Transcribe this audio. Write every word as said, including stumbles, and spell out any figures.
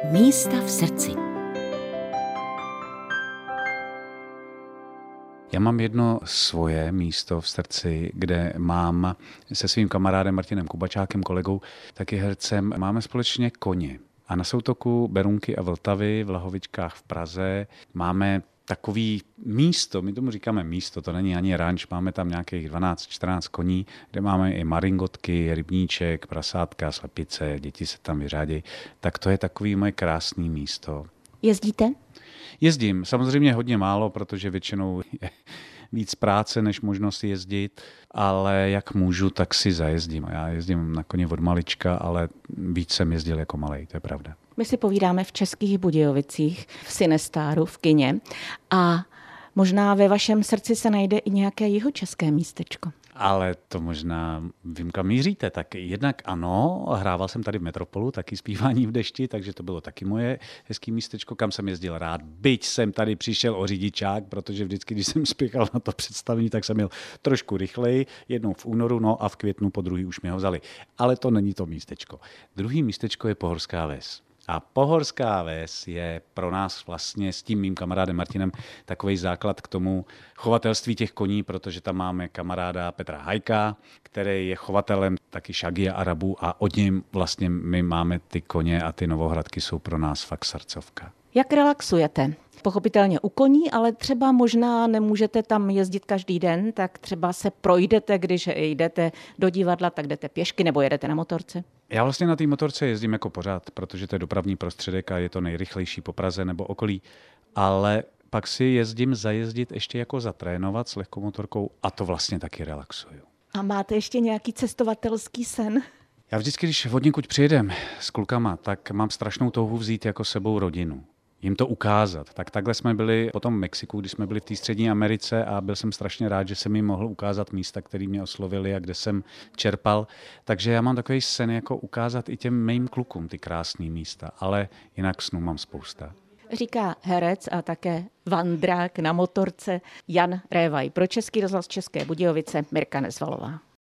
Místa v srdci. Já mám jedno svoje místo v srdci, kde mám se svým kamarádem Martinem Kubačákem, kolegou, taky hercem, máme společně koně. A na soutoku Berunky a Vltavy v Lahovičkách v Praze máme takový místo, my tomu říkáme místo, to není ani ranč, máme tam nějakých dvanáct čtrnáct koní, kde máme i maringotky, rybníček, prasátka, slepice, děti se tam vyřádí. Tak to je takový moje krásný místo. Jezdíte? Jezdím, samozřejmě hodně málo, protože většinou je víc práce, než možnost jezdit, ale jak můžu, tak si zajezdím. Já jezdím na koni od malička, ale víc jsem jezdil jako malej, to je pravda. My si povídáme v Českých Budějovicích, v Sinestáru, v kině a možná ve vašem srdci se najde i nějaké jihočeské místečko. Ale to možná vím, kam míříte. Tak jednak ano, hrával jsem tady v Metropolu, taky zpívání v dešti, takže to bylo taky moje hezký místečko, kam jsem jezdil rád. Byť jsem tady přišel o řidičák, protože vždycky, když jsem spěchal na to představení, tak jsem jel trošku rychleji, jednou v únoru, no a v květnu po druhý už mě ho vzali. Ale to není to místečko. Druhý místečko je Pohorská Ves. A Pohorská Ves je pro nás vlastně s tím mým kamarádem Martinem takový základ k tomu chovatelství těch koní, protože tam máme kamaráda Petra Hajka, který je chovatelem taky šagy a arabů a od něm vlastně my máme ty koně a ty Novohradky jsou pro nás fakt srdcovka. Jak relaxujete? Pochopitelně u koní, ale třeba možná nemůžete tam jezdit každý den, tak třeba se projdete, když jdete do divadla, tak jdete pěšky nebo jedete na motorce? Já vlastně na té motorce jezdím jako pořád, protože to je dopravní prostředek a je to nejrychlejší po Praze nebo okolí, ale pak si jezdím zajezdit ještě jako zatrénovat s lehkou motorkou a to vlastně taky relaxuju. A máte ještě nějaký cestovatelský sen? Já vždycky, když odněkud přijedem s klukama, tak mám strašnou touhu vzít jako sebou rodinu. Jim to ukázat. Tak takhle jsme byli potom v Mexiku, když jsme byli v té Střední Americe a byl jsem strašně rád, že jsem jim mohl ukázat místa, které mě oslovili a kde jsem čerpal. Takže já mám takový sen jako ukázat i těm mým klukům ty krásné místa, ale jinak snů mám spousta. Říká herec a také vandrák na motorce Jan Révaj. Pro Český rozhlas České Budějovice Mirka Nezvalová.